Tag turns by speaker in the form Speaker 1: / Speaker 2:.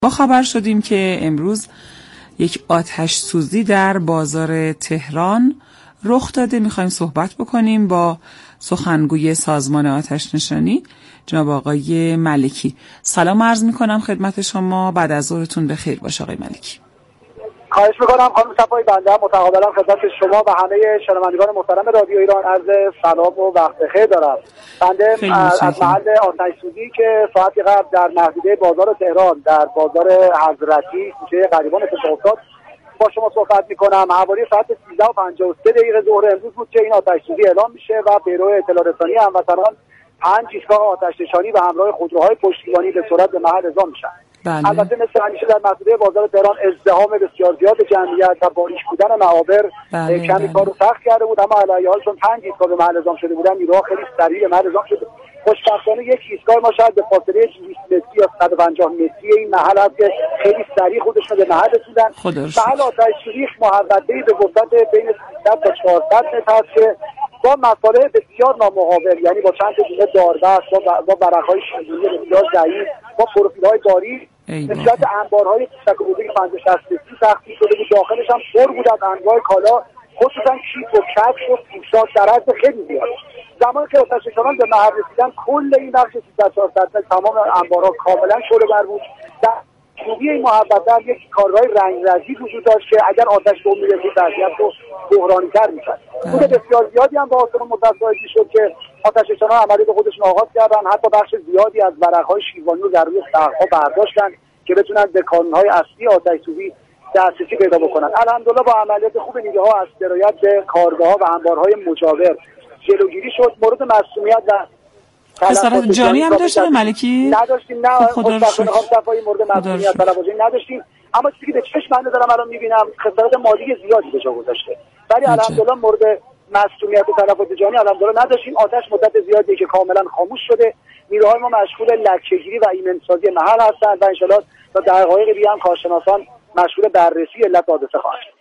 Speaker 1: با خبر شدیم که امروز یک آتش سوزی در بازار تهران رخ داده. میخوایم صحبت بکنیم با سخنگوی سازمان آتش نشانی جناب آقای ملکی. سلام عرض میکنم خدمت شما، بعد از ظهرتون بخیر باشه آقای ملکی.
Speaker 2: خواهش میکنم خانم صفایی، بنده متقابلا خدمت شما و همه شنوندگان محترم رادیو ایران عرض سلام و وقت بخیر دارم. بنده از محل آتش سوزی که ساعتی قبل در محدوده بازار تهران در بازار حضرتی کوچه غریبان اتفاق افتاد با شما صحبت میکنم. حوالی ساعت 13:53 ظهر امروز بود که این آتش سوزی اعلام میشه و بیرو اطلاع رسانی هموطنان 5 ایستگاه آتش نشانی و همراه خودروهای پشتیبانی به سرعت به محل اعزام میشن. البته مثل همیشه در محدوده بازار تهران ازدحام بسیار زیاد جمعیت و باریک بودن معابر کمی کار رو سخت کرده بود، اما علیه حال چون 5 ایستگاه به محل اعزام شده بودن نیروها خیلی سریع به محل اعزام شده. خوشبختانه یک ایستگاه ما شاید به فاصله 200 متری یا 150 متری این محل هست که خیلی سریع خودشون به محل رسیدن. محل آتش سوزی محوطه‌ای به وسعت بین 300 تا 400 متر هست که با مسائل بسیار نامقابل، یعنی با چند دونه داربست، با برق‌های شیمیایی بسیار ضعیف، با پروفیل‌های باری، نسبت انبارهای کوچک و بزرگ 50-60 متری تخصیص شده بود. داخلش هم پر بود از انواع کالا، خصوصا کیف و کفش و پوشاک در عرض خیلی زیاد. زمانی که آتش نشانان به محل رسیدن کل این بخش 300-400 متر تمام انبارها کاملا شعله‌ور بود. در جنوبی این محوطه هم یک کارگاه رنگرزی وجود داشت که اگر آتش به اون می‌رسید وضعیت رو بحرانی‌تر می‌کرد. بود بسیار زیادی هم با آسمان متصاعد شد که آتش نشانان عملی به خودشون آغاز کردن. حتی بخش زیادی از ورق‌های شیروانی رو در روی سقف‌ها برداشتن که بتونن به کانون‌های اصلی آتش سوزی دسترسی پیدا بکنن. الحمدلله با عملیات خوب نیروها از سرایت به کارگاه‌ها و انبارهای مجاور جلوگیری شد. مورد مسئولیت و
Speaker 1: خسارت جانی هم داشته ملکی؟
Speaker 2: نداشتیم، نه خوشبختانه صفایی مورد مسئولیت تلفظی نداشتیم، اما چیزی که به چشم من دارم الان می‌بینم خسارت مالی زیادی به جا گذاشته. ولی الحمدلله مورد مسئولیت و تلفات جانی الحمدلله نداشتیم. آتش مدت زیادی که کاملا خاموش شده. نیروهای ما مشغول لکه‌گیری و ایمن‌سازی محل هستند و ان شاءالله تا دقایق دیگه هم کارشناسان مشغول بررسی علت حادثه خواهند شد.